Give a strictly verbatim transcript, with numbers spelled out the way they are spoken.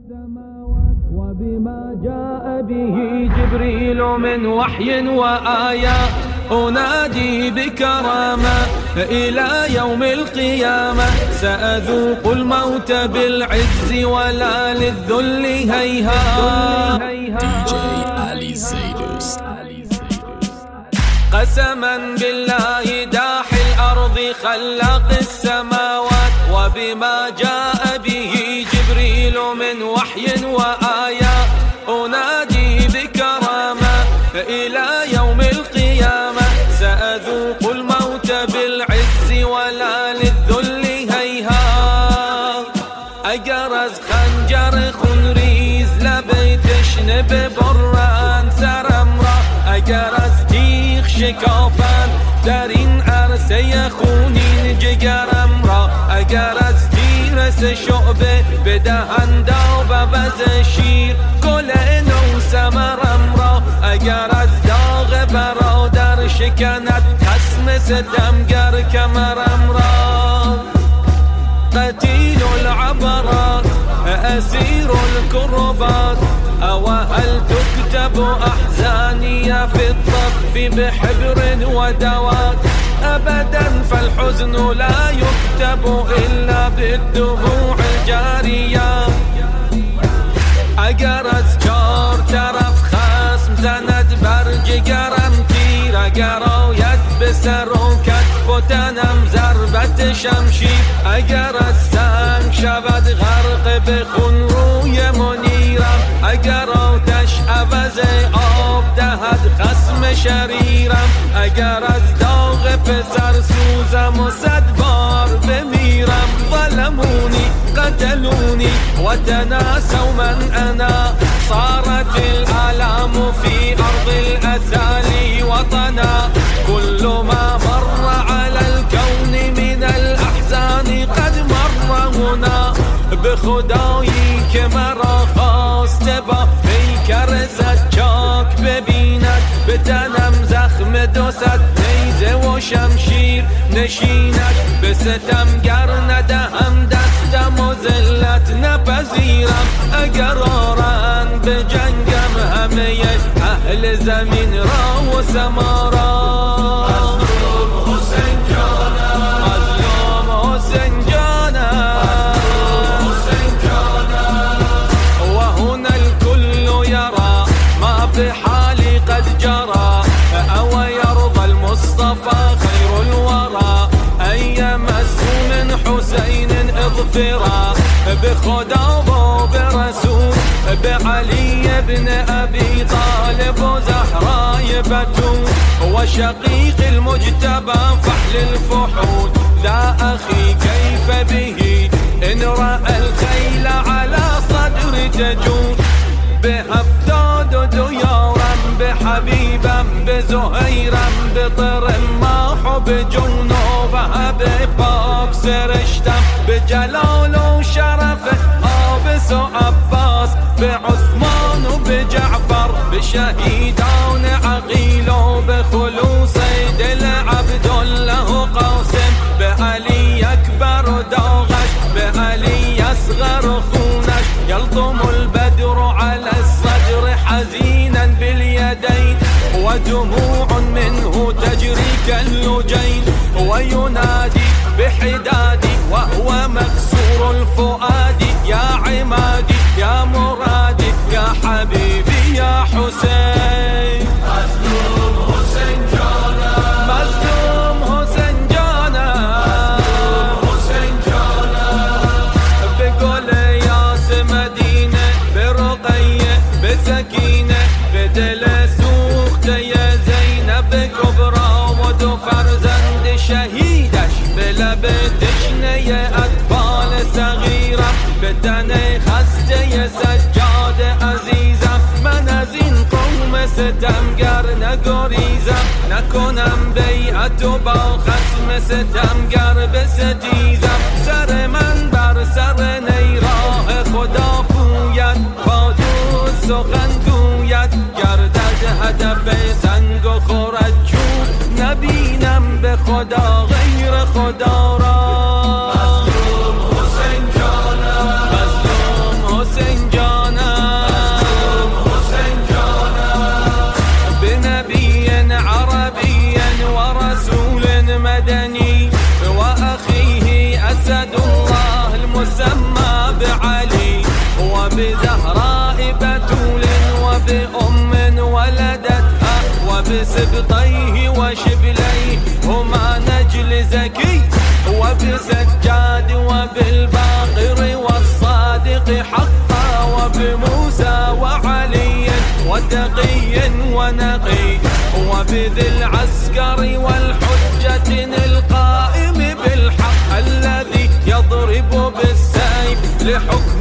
السماوات وبما جاء به جبريل من وحي وآيات أنادي بكرامة إلى يوم القيامة سأذوق الموت بالعز ولا للذل هيهات. دي جي علي زيدوس. قسما بالله داحي الأرض خلاق السماوات وبما جاء به جبريل من وحي وآيات أنادي بكرامة إلى يوم القيامة سأذوق الموت بالعز ولا للذل هيهات. أجرز خنجر خنريز لبيتش نببران سرمرا أجرز تيخ شكافان درين عرسي خونين جگرم را اگرز تیرس شعبه بدهن داو بز شیر گل نو سمرم را اگر از داغ برادر شکند خصم ستمگر کمرم را قتیل العبرات اسیر الكربات او هل تكتب احزاني في الطف بحبر ودوات ابدا فالحزن لا يكتب الا بالدموع الجاريه. اگر از چار طرف خصم زند بر جگرم تیر اگر آید به سر و کتف و تنم ضربت شمشیر اگر از سنگ شود غرق به خون روی منیرم اگر آتش عوض آب دهد خصم شریرم اگر از داغ پسر سوزم و صد بار بمیرم ظلموني قتلوني وتناسوا من أنا صارت الآلام في أرض الأسالي وطنا كل ما مر على الكون من الأحزان قد مر هنا بخدایی که مرا خواسته با پیکر زجاک ببیند به تنم زخم دو صد نیزه و شمشیر نشیند به ستمگر ندهم دستم و ذلت نپذیرم اگر آرند به جنگم همه اهل زمین را و سما را. مظلوم حسین جانم مظلوم حسین جانم وهنا الكل يرى ما بحالي قد جرى أو يرضى المصطفى خير الورى أن يمس من حسين اظفرا بخدا وبرسول بعلي بن أبي طالب وزهراء بتول وشقيق المجتبى فحل الفحول ذا أخي كيف به إن رأى الخيل على صدر تجول بهفتاد ديارم بحبيبم بزهيرم بطرماح بجنوبها بپاک سرشتم بجلال و شرف آبس و عباس بعثمان و بجعفر بشهيدان عقيل و بخلوص دل عبدالله و قاسم بعلي اكبر و داغش بعلي اصغر و خونش يلطم البدر على الصدر حزينا باليدين ودموع منه تجري كاللجين وينادي بحدادي وهو مكسور الفؤاد يا عمادي يا مرادي يا حبيبي يا حسين. مظلوم حسين جانا مظلوم حسين جانا مظلوم حسين جانا بقول ياس مدينة برقية بسكينة بدل سوخت يا زينب كبرى ودو فرزند شهيدش بلب تشنه اطفال صغيرة بدن خسته سجاد عزیزم من از این قوم ستمگر نگریزم نکنم بیعت و با خصم ستمگر بستیزم سر من بر سر نیراه خدا پوید با دوست سخن گوید گردد هدف سنگ و خورد چوب نبینم به خدا غیر خدا را. مظلوم حسین جانم مظلوم حسین جانم وبسبطيه وشبليه هما نجل زكي، وبسجاد وبالباقر والصادق حقا، وبموسى وعلي وتقي ونقي، وبذي العسكر والحجة القائم بالحق الذي يضرب بالسيف لحكم